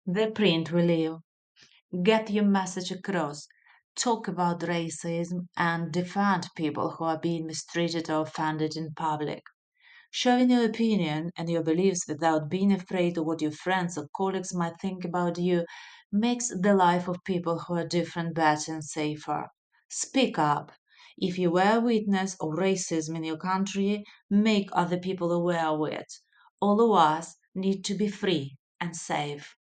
The print we live. Get your message across. Talk about racism and defend people who are being mistreated or offended in public. Showing your opinion and your beliefs without being afraid of what your friends or colleagues might think about you makes the life of people who are different better and safer. Speak up. If you were a witness of racism in your country, make other people aware of it. All of us need to be free and safe.